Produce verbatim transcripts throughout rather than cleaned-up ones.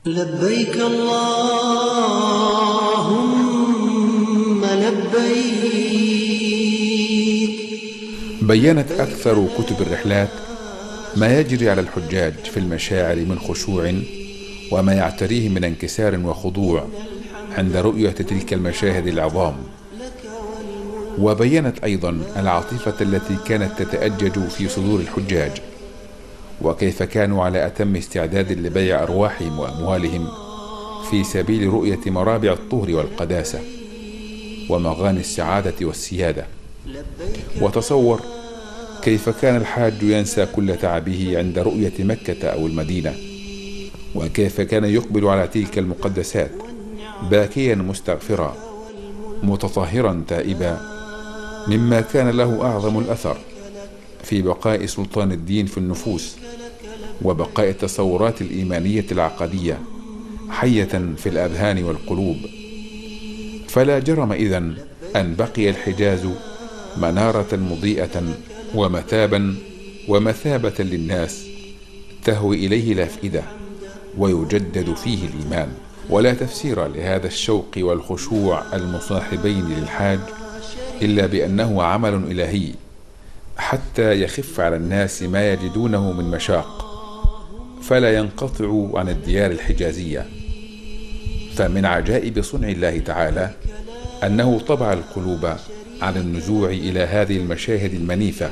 لبيك اللهم لبيك. بيّنت أكثر كتب الرحلات ما يجري على الحجاج في المشاعر من خشوع، وما يعتريه من انكسار وخضوع عند رؤية تلك المشاهد العظام. وبيّنت أيضا العاطفة التي كانت تتأجج في صدور الحجاج، وكيف كانوا على أتم استعداد لبيع أرواحهم وأموالهم في سبيل رؤية مرابع الطهر والقداسة ومغاني السعادة والسيادة. وتصور كيف كان الحاج ينسى كل تعبه عند رؤية مكة أو المدينة، وكيف كان يقبل على تلك المقدسات باكيا مستغفرا متطهرا تائبا، مما كان له أعظم الأثر في بقاء سلطان الدين في النفوس، وبقاء التصورات الإيمانية العقدية حية في الأذهان والقلوب. فلا جرم إذن أن بقي الحجاز منارة مضيئة ومتابا ومثابة للناس تهوي إليه الأفئدة ويجدد فيه الإيمان. ولا تفسير لهذا الشوق والخشوع المصاحبين للحاج إلا بأنه عمل إلهي، حتى يخف على الناس ما يجدونه من مشاق، فلا ينقطع عن الديار الحجازية. فمن عجائب صنع الله تعالى أنه طبع القلوب على النزوع إلى هذه المشاهد المنيفة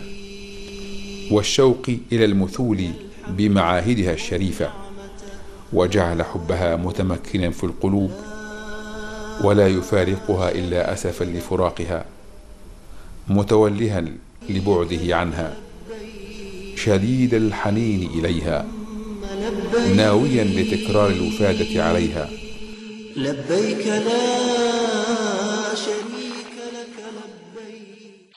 والشوق إلى المثول بمعاهدها الشريفة، وجعل حبها متمكنا في القلوب ولا يفارقها إلا أسفا لفراقها، متولها لبعده عنها شديد الحنين إليها، ناويا لتكرار الوفادة عليها. لبيك لا شريك لك لبيك.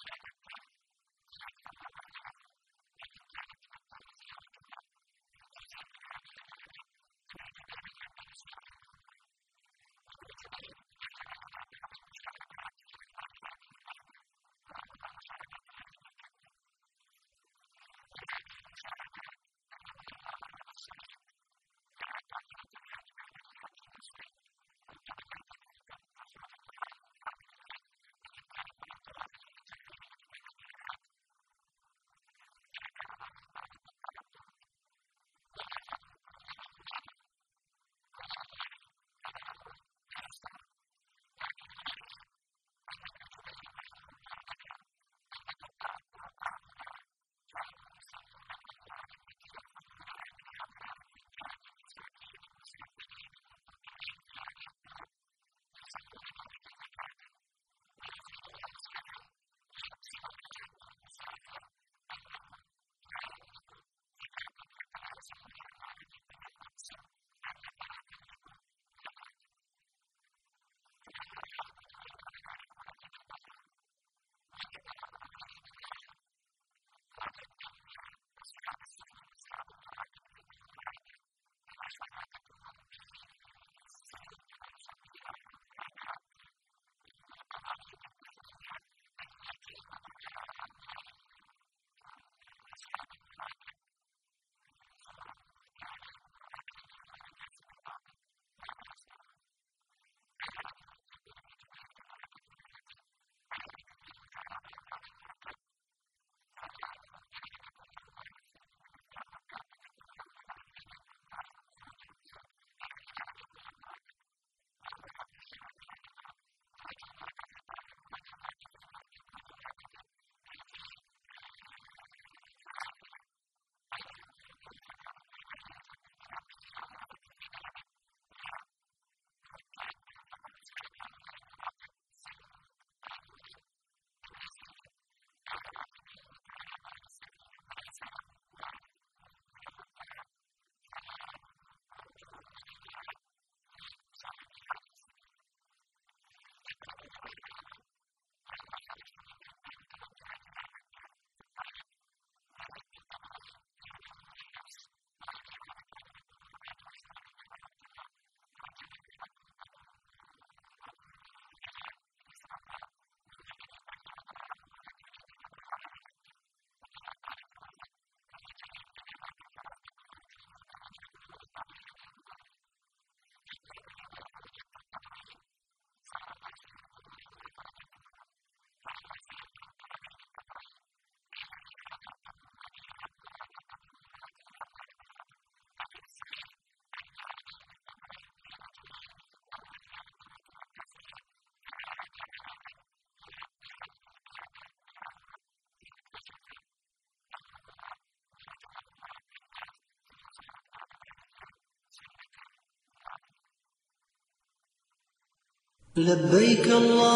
لبيك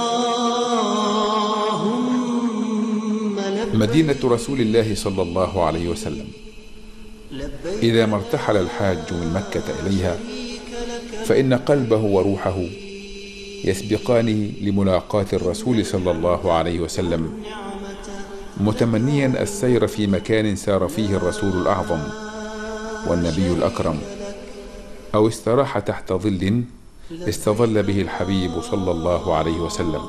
اللهم لبيك مدينة رسول الله صلى الله عليه وسلم. لبيك إذا ما ارتحل الحاج من مكة إليها فإن قلبه وروحه يسبقان لملاقاة الرسول صلى الله عليه وسلم، متمنيا السير في مكان سار فيه الرسول الأعظم والنبي الأكرم، أو استراح تحت ظل استظل به الحبيب صلى الله عليه وسلم.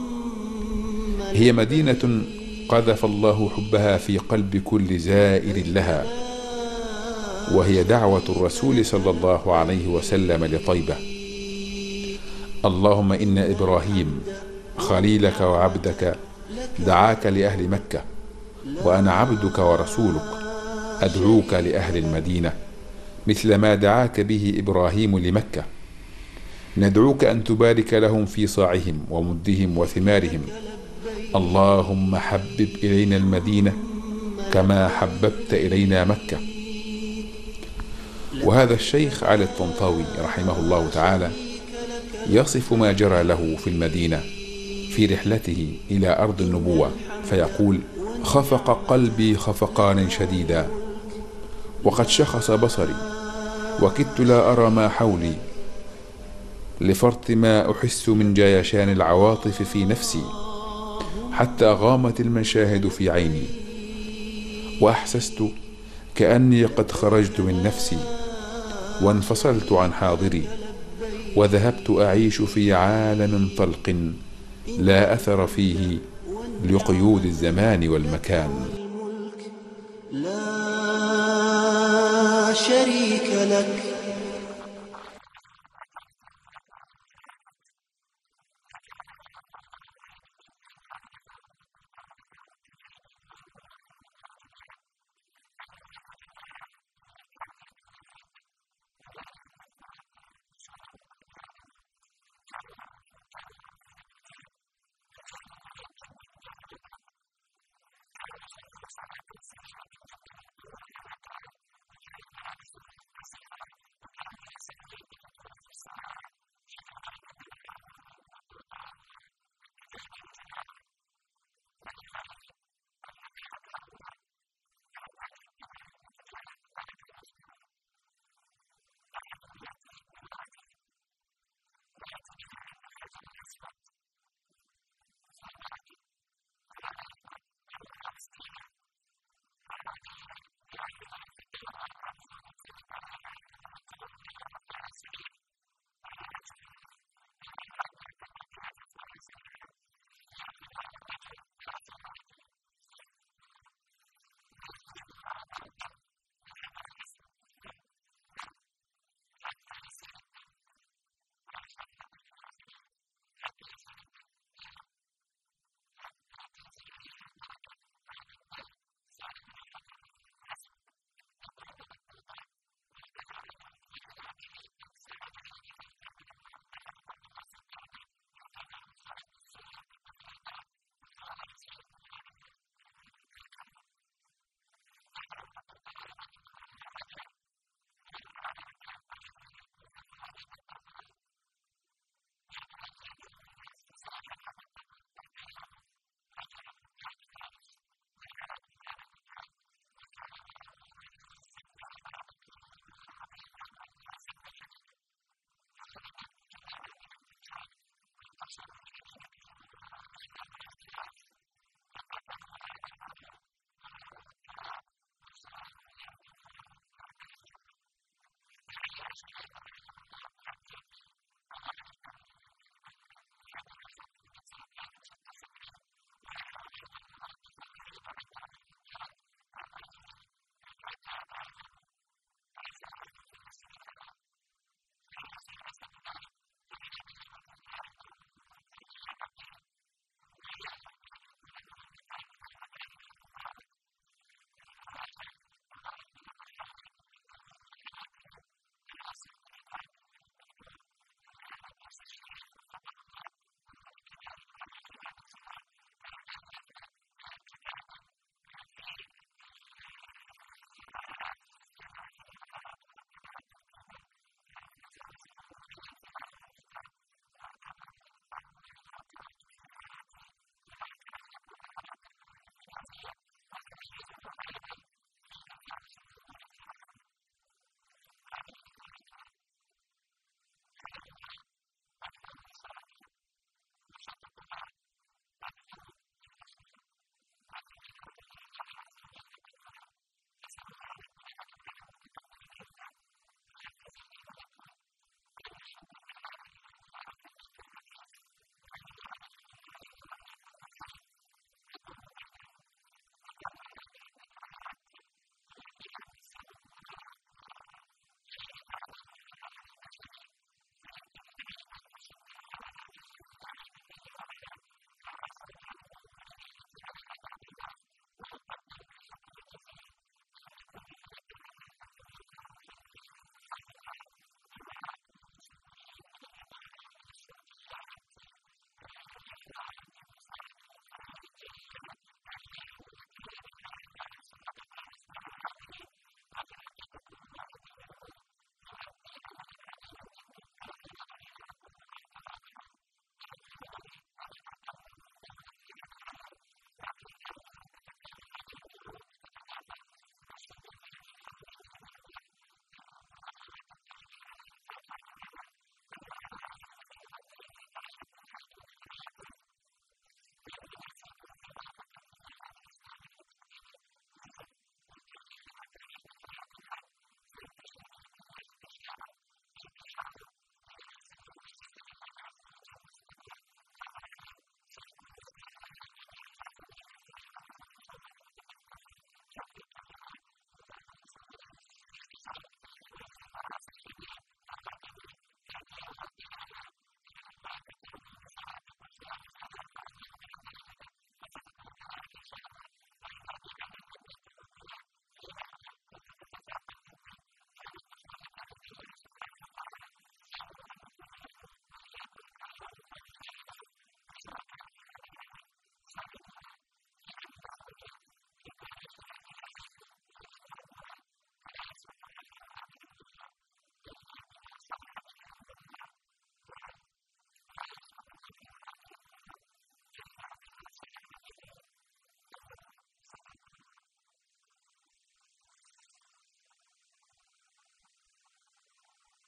هي مدينة قذف الله حبها في قلب كل زائر لها، وهي دعوة الرسول صلى الله عليه وسلم لطيبة: اللهم إن إبراهيم خليلك وعبدك دعاك لأهل مكة، وأنا عبدك ورسولك أدعوك لأهل المدينة مثل ما دعاك به إبراهيم لمكة. ندعوك أن تبارك لهم في صاعهم ومدهم وثمارهم. اللهم حبب إلينا المدينة كما حببت إلينا مكة. وهذا الشيخ علي الطنطاوي رحمه الله تعالى يصف ما جرى له في المدينة في رحلته إلى أرض النبوة فيقول: خفق قلبي خفقانا شديدا، وقد شخص بصري، وكدت لا أرى ما حولي، لفرط ما أحس من جيشان العواطف في نفسي، حتى غامت المشاهد في عيني، وأحسست كأني قد خرجت من نفسي وانفصلت عن حاضري، وذهبت أعيش في عالم طلق لا أثر فيه لقيود الزمان والمكان. لا شريك لك.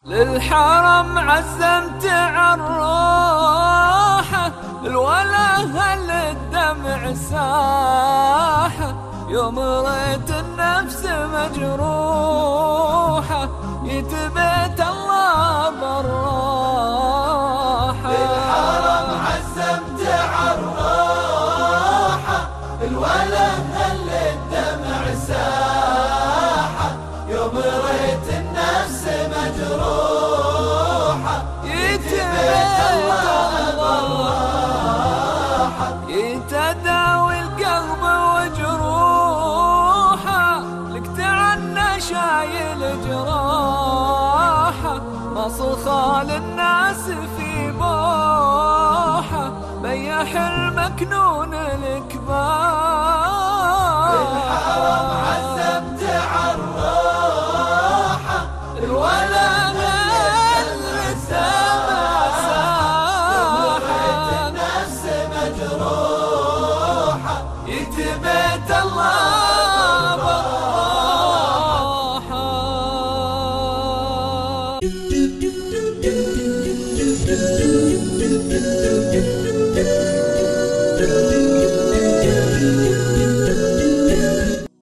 للحرم عزمت عالروحة، الولا للدمع ساحة، يوم ريت النفس مجروحة، يتبت الله بالراحة. للحرم عزمت عالروحة، الولا للدمع ساحة، يوم ريت النفس مجروحة، يتبت الله بالراحة. يتداوي القلب وجروحه، لك تعنى شايل جراحه، مصل خال